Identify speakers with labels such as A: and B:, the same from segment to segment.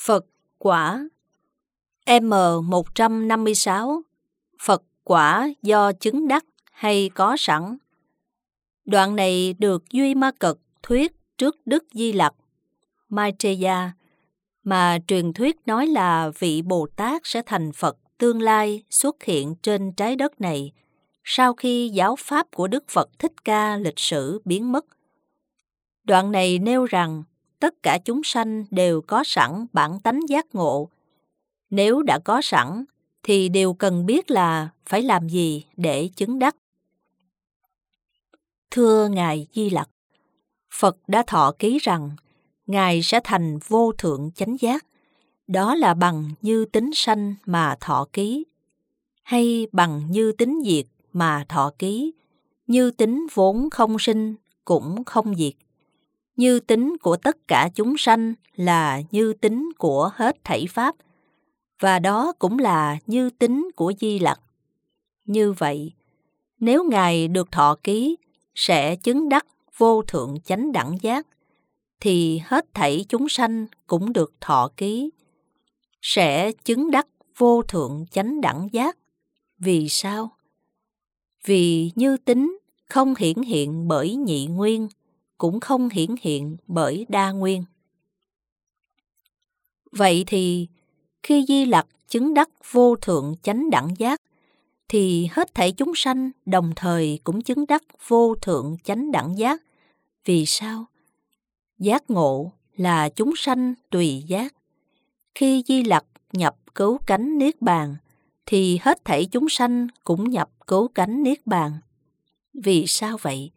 A: Phật quả M156 Phật quả do chứng đắc hay có sẵn. Đoạn này được Duy Ma Cật thuyết trước Đức Di Lặc Maitreya, mà truyền thuyết nói là vị Bồ Tát sẽ thành Phật tương lai xuất hiện trên trái đất này sau khi giáo pháp của Đức Phật Thích Ca lịch sử biến mất. Đoạn này nêu rằng tất cả chúng sanh đều có sẵn bản tánh giác ngộ. Nếu đã có sẵn, thì đều cần biết là phải làm gì để chứng đắc. Thưa Ngài Di Lặc, Phật đã thọ ký rằng Ngài sẽ thành vô thượng chánh giác. Đó là bằng như tính sanh mà thọ ký, hay bằng như tính diệt mà thọ ký, như tính vốn không sinh cũng không diệt. Như tính của tất cả chúng sanh là như tính của hết thảy pháp, và đó cũng là như tính của Di Lặc. Như vậy, nếu Ngài được thọ ký sẽ chứng đắc vô thượng chánh đẳng giác, thì hết thảy chúng sanh cũng được thọ ký sẽ chứng đắc vô thượng chánh đẳng giác. Vì sao? Vì như tính không hiển hiện bởi nhị nguyên, cũng không hiển hiện bởi đa nguyên. Vậy thì khi Di Lặc chứng đắc vô thượng chánh đẳng giác, thì hết thảy chúng sanh đồng thời cũng chứng đắc vô thượng chánh đẳng giác. Vì sao? Giác ngộ là chúng sanh tùy giác. Khi Di Lặc nhập cứu cánh Niết Bàn, thì hết thảy chúng sanh cũng nhập cứu cánh Niết Bàn. Vì sao vậy?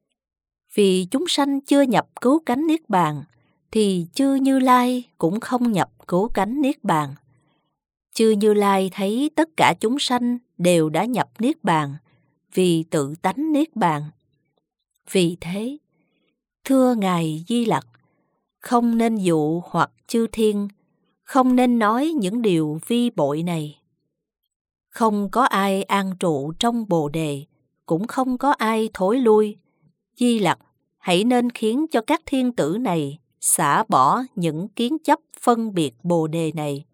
A: Vì chúng sanh chưa nhập cứu cánh Niết Bàn, thì chư Như Lai cũng không nhập cứu cánh Niết Bàn. Chư Như Lai thấy tất cả chúng sanh đều đã nhập Niết Bàn vì tự tánh Niết Bàn. Vì thế, thưa Ngài Di Lặc, không nên dụ hoặc chư thiên, không nên nói những điều vi bội này. Không có ai an trụ trong Bồ Đề, cũng không có ai thối lui. Di Lặc, hãy nên khiến cho các thiên tử này xả bỏ những kiến chấp phân biệt Bồ Đề này.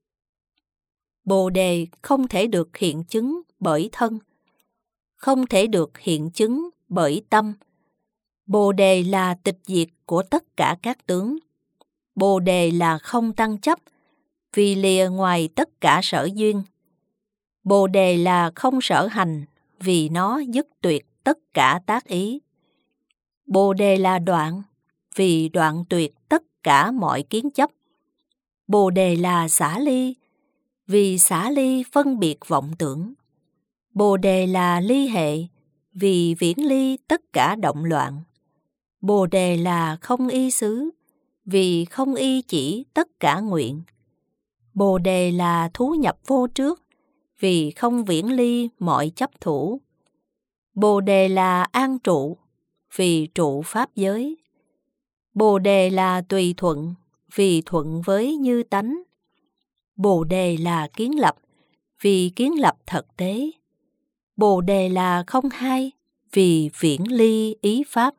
A: Bồ Đề không thể được hiện chứng bởi thân, không thể được hiện chứng bởi tâm. Bồ Đề là tịch diệt của tất cả các tướng. Bồ Đề là không tăng chấp, vì lìa ngoài tất cả sở duyên. Bồ Đề là không sở hành, vì nó dứt tuyệt tất cả tác ý. Bồ Đề là đoạn, vì đoạn tuyệt tất cả mọi kiến chấp. Bồ Đề là xả ly, vì xả ly phân biệt vọng tưởng. Bồ Đề là ly hệ, vì viễn ly tất cả động loạn. Bồ Đề là không y xứ, vì không y chỉ tất cả nguyện. Bồ Đề là thú nhập vô trước, vì không viễn ly mọi chấp thủ. Bồ Đề là an trụ, vì trụ pháp giới. Bồ Đề là tùy thuận, vì thuận với như tánh. Bồ Đề là kiến lập, vì kiến lập thực tế. Bồ Đề là không hai, vì viễn ly ý pháp.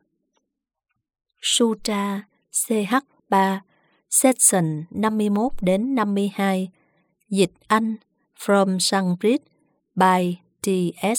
A: Sutra CH3 Section 51 đến 52. Dịch Anh From Sanskrit by T.S.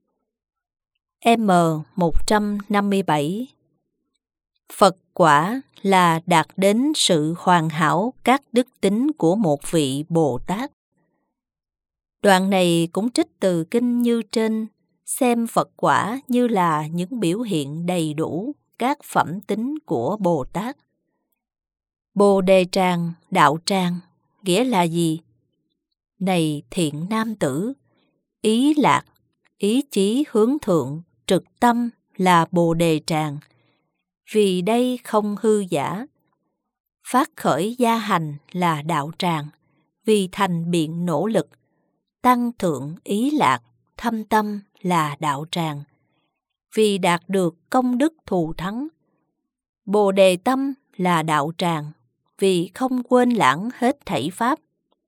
A: M157. Phật quả là đạt đến sự hoàn hảo các đức tính của một vị Bồ Tát. Đoạn này cũng trích từ kinh như trên, xem Phật quả như là những biểu hiện đầy đủ các phẩm tính của Bồ Tát. Bồ Đề tràng, đạo tràng, nghĩa là gì? Này thiện nam tử, ý lạc, ý chí hướng thượng, trực tâm là Bồ Đề tràng. Vì đây không hư giả. Phát khởi gia hành là đạo tràng, vì thành biện nỗ lực. Tăng thượng ý lạc, thâm tâm là đạo tràng, vì đạt được công đức thù thắng. Bồ Đề tâm là đạo tràng, vì không quên lãng hết thảy pháp.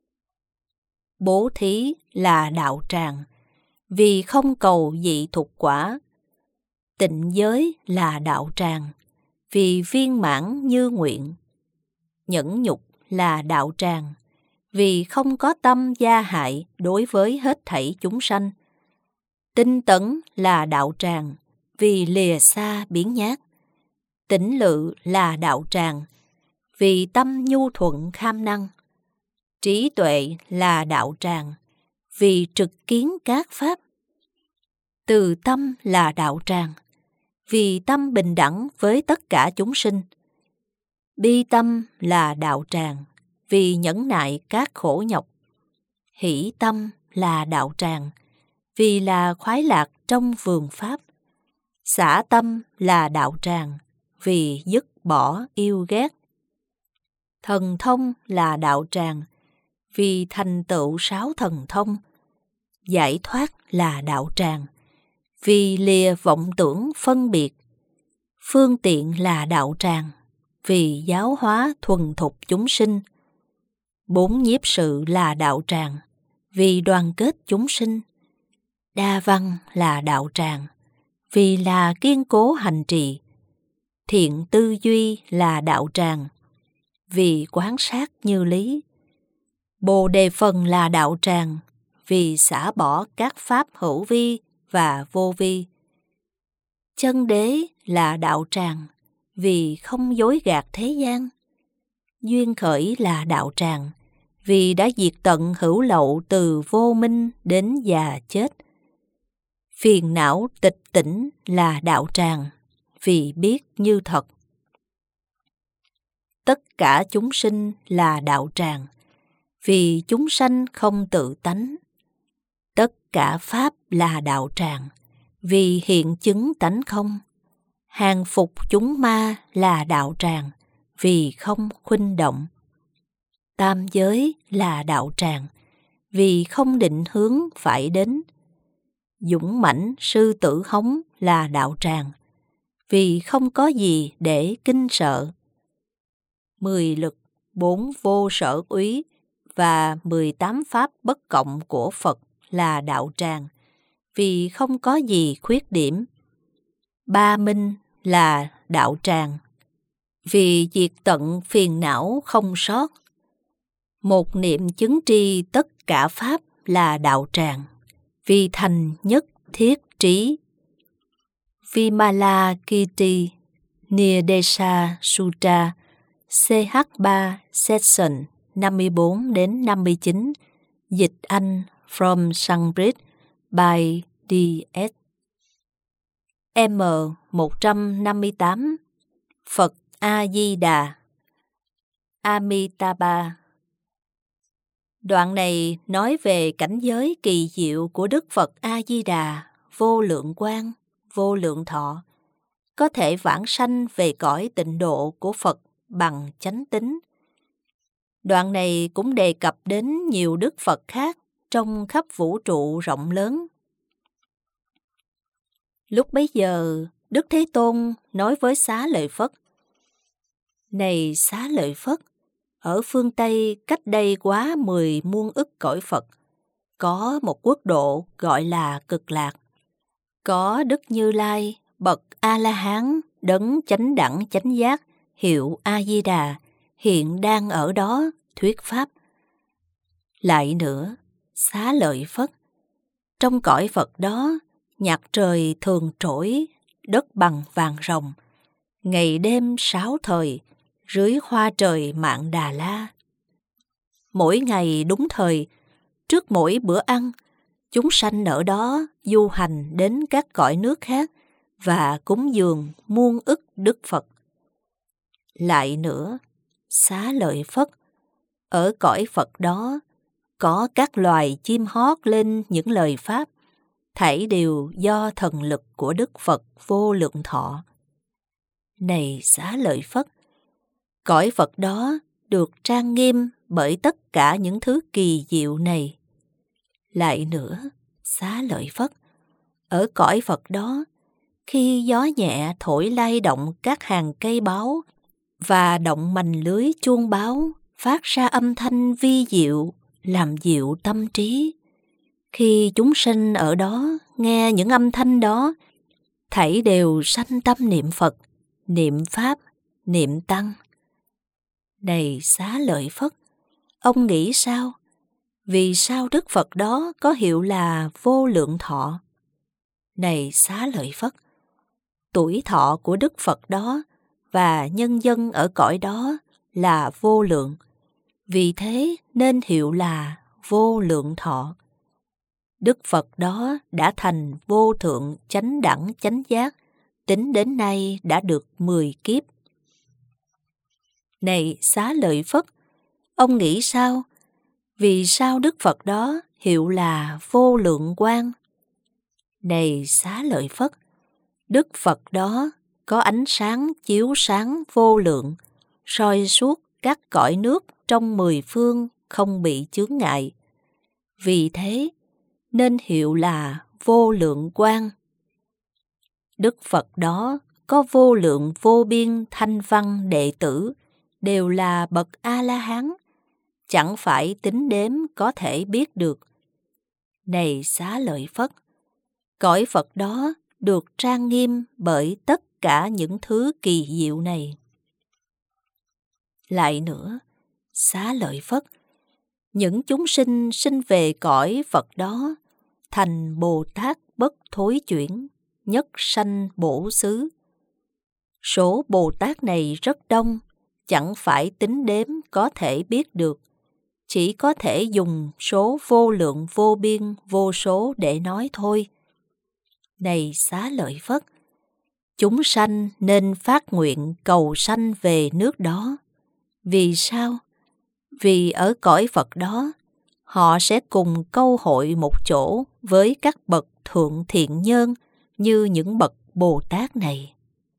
A: Bố thí là đạo tràng, vì không cầu dị thục quả. Tịnh giới là đạo tràng, vì viên mãn như nguyện. Nhẫn nhục là đạo tràng, vì không có tâm gia hại đối với hết thảy chúng sanh. Tinh tấn là đạo tràng, vì lìa xa biếng nhác. Tĩnh lự là đạo tràng, vì tâm nhu thuận kham năng. Trí tuệ là đạo tràng, vì trực kiến các pháp. Từ tâm là đạo tràng, vì tâm bình đẳng với tất cả chúng sinh. Bi tâm là đạo tràng, vì nhẫn nại các khổ nhọc. Hỷ tâm là đạo tràng, vì là khoái lạc trong vườn pháp. Xả tâm là đạo tràng, vì dứt bỏ yêu ghét. Thần thông là đạo tràng, vì thành tựu 6 thần thông. Giải thoát là đạo tràng, vì lìa vọng tưởng phân biệt. Phương tiện là đạo tràng, vì giáo hóa thuần thục chúng sinh. 4 nhiếp sự là đạo tràng, vì đoàn kết chúng sinh. Đa văn là đạo tràng, vì là kiên cố hành trì. Thiện tư duy là đạo tràng, vì quán sát như lý. Bồ đề phần là đạo tràng, vì xả bỏ các pháp hữu vi và vô vi. Chân đế là đạo tràng, vì không dối gạt thế gian. Duyên khởi là đạo tràng, vì đã diệt tận hữu lậu từ vô minh đến già chết. Phiền não tịch tỉnh là đạo tràng, vì biết như thật. Tất cả chúng sinh là đạo tràng, vì chúng sanh không tự tánh. Tất cả pháp là đạo tràng, vì hiện chứng tánh không. Hàng phục chúng ma là đạo tràng, vì không khuynh động. Tam giới là đạo tràng, vì không định hướng phải đến. Dũng mãnh sư tử hống là đạo tràng, vì không có gì để kinh sợ. 10 lực, 4 vô sở úy và 18 pháp bất cộng của Phật là đạo tràng, vì không có gì khuyết điểm. 3 minh là đạo tràng, vì diệt tận phiền não không sót. Một niệm chứng tri tất cả pháp là đạo tràng, vì thành nhất thiết trí. Vimalakirti Nirdesha Sutra CH3 Section 54 đến 59. Dịch Anh from Sanskrit by D.S. M158. Phật A-di-đà Amitabha. Đoạn này nói về cảnh giới kỳ diệu của Đức Phật A-di-đà, vô lượng quang, vô lượng thọ, có thể vãng sanh về cõi tịnh độ của Phật bằng chánh tín. Đoạn này cũng đề cập đến nhiều Đức Phật khác trong khắp vũ trụ rộng lớn. Lúc bấy giờ, Đức Thế Tôn nói với Xá Lợi Phất: Này Xá Lợi Phất, ở phương Tây cách đây quá 10 muôn ức cõi Phật, có một quốc độ gọi là Cực Lạc. Có Đức Như Lai, bậc A-la-hán, đấng chánh đẳng chánh giác, hiệu A-di-đà, hiện đang ở đó thuyết pháp. Lại nữa, Xá Lợi Phất, trong cõi Phật đó, nhạc trời thường trỗi, đất bằng vàng rồng, ngày đêm 6 thời, rưới hoa trời Mạn Đà La. Mỗi ngày đúng thời, trước mỗi bữa ăn, chúng sanh ở đó du hành đến các cõi nước khác và cúng dường muôn ức Đức Phật. Lại nữa, Xá Lợi Phất, ở cõi Phật đó, có các loài chim hót lên những lời pháp, thảy đều do thần lực của Đức Phật vô lượng thọ. Này Xá Lợi Phất, cõi Phật đó được trang nghiêm bởi tất cả những thứ kỳ diệu này. Lại nữa, Xá Lợi Phất, ở cõi Phật đó, khi gió nhẹ thổi lay động các hàng cây báu và động mành lưới chuông báo, phát ra âm thanh vi diệu, làm dịu tâm trí. Khi chúng sinh ở đó nghe những âm thanh đó, thảy đều sanh tâm niệm Phật, niệm Pháp, niệm Tăng. Này Xá Lợi Phất, ông nghĩ sao? Vì sao Đức Phật đó có hiệu là vô lượng thọ? Này Xá Lợi Phất, tuổi thọ của Đức Phật đó và nhân dân ở cõi đó là vô lượng, vì thế nên hiệu là vô lượng thọ. Đức Phật đó đã thành vô thượng chánh đẳng chánh giác, tính đến nay đã được 10 kiếp. Này Xá Lợi Phất, ông nghĩ sao? Vì sao Đức Phật đó hiệu là vô lượng quang? Này Xá Lợi Phất, Đức Phật đó có ánh sáng chiếu sáng vô lượng, soi suốt các cõi nước trong 10 phương không bị chướng ngại. Vì thế nên hiệu là vô lượng quang. Đức Phật đó có vô lượng vô biên thanh văn đệ tử, đều là bậc A-la-hán, chẳng phải tính đếm có thể biết được. Này Xá Lợi Phất, cõi Phật đó được trang nghiêm bởi tất cả những thứ kỳ diệu này. Lại nữa, Xá Lợi Phất, những chúng sinh sinh về cõi Phật đó, thành Bồ Tát bất thối chuyển, nhất sanh bổ xứ. Số Bồ Tát này rất đông, chẳng phải tính đếm có thể biết được, chỉ có thể dùng số vô lượng vô biên vô số để nói thôi. Này Xá Lợi Phất, chúng sanh nên phát nguyện cầu sanh về nước đó. Vì sao? Vì ở cõi Phật đó, họ sẽ cùng câu hội một chỗ với các bậc thượng thiện nhân như những bậc Bồ Tát này.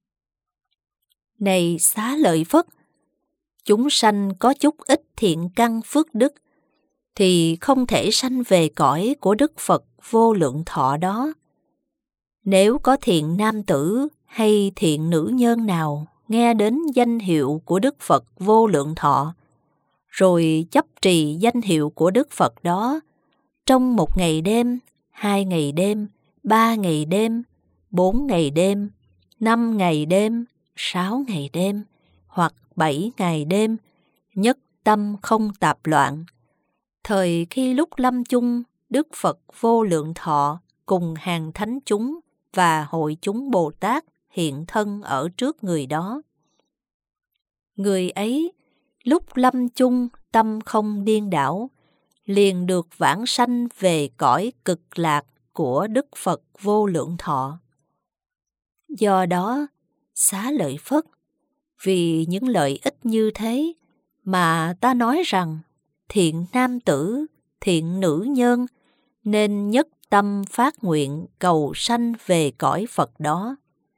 A: Này Xá Lợi Phất, chúng sanh có chút ít thiện căn phước đức, thì không thể sanh về cõi của Đức Phật vô lượng thọ đó. Nếu có thiện nam tử hay thiện nữ nhân nào nghe đến danh hiệu của Đức Phật vô lượng thọ, rồi chấp trì danh hiệu của Đức Phật đó, trong 1 ngày đêm, 2 ngày đêm, 3 ngày đêm, 4 ngày đêm, 5 ngày đêm, 6 ngày đêm, hoặc 7 ngày đêm, nhất tâm không tạp loạn. Thời khi lúc lâm chung, Đức Phật vô lượng thọ cùng hàng thánh chúng và hội chúng Bồ Tát hiện thân ở trước người đó. Người ấy, lúc lâm chung tâm không điên đảo, liền được vãng sanh về cõi cực lạc của Đức Phật vô lượng thọ. Do đó, Xá Lợi Phất, vì những lợi ích như thế mà ta nói rằng thiện nam tử, thiện nữ nhân nên nhất tâm phát nguyện cầu sanh về cõi Phật đó.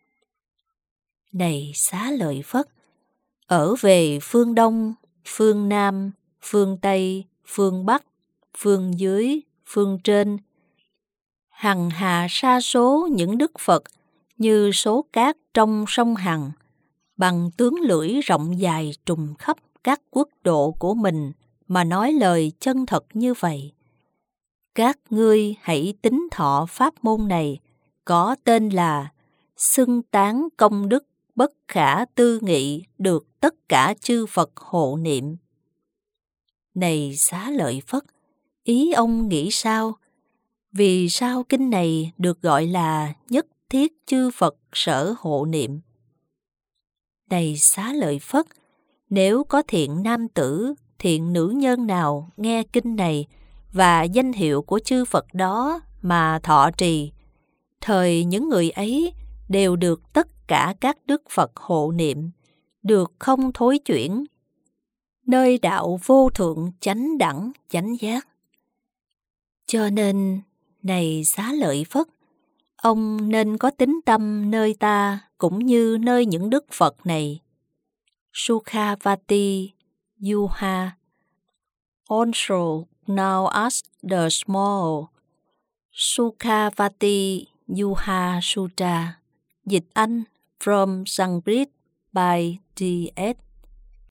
A: Này Xá Lợi Phất, ở về phương Đông, phương Nam, phương Tây, phương Bắc, phương dưới, phương trên, hằng hà sa số những Đức Phật như số cát trong sông Hằng, bằng tướng lưỡi rộng dài trùm khắp các quốc độ của mình mà nói lời chân thật như vậy. Các ngươi hãy tín thọ pháp môn này, có tên là xưng tán công đức bất khả tư nghị được tất cả chư Phật hộ niệm. Này Xá Lợi Phất, ý ông nghĩ sao? Vì sao kinh này được gọi là nhất thiết chư Phật sở hộ niệm? Này Xá Lợi Phất, nếu có thiện nam tử, thiện nữ nhân nào nghe kinh này và danh hiệu của chư Phật đó mà thọ trì, thời những người ấy đều được tất cả các Đức Phật hộ niệm, được không thối chuyển, nơi đạo vô thượng chánh đẳng chánh giác. Cho nên, này Xá Lợi Phất, ông nên có tín tâm nơi ta cũng như nơi những Đức Phật này. Sukhavati Yuha, also known as the Small Sukhavati Yuha Sutta, dịch Anh from Sanskrit by D.S.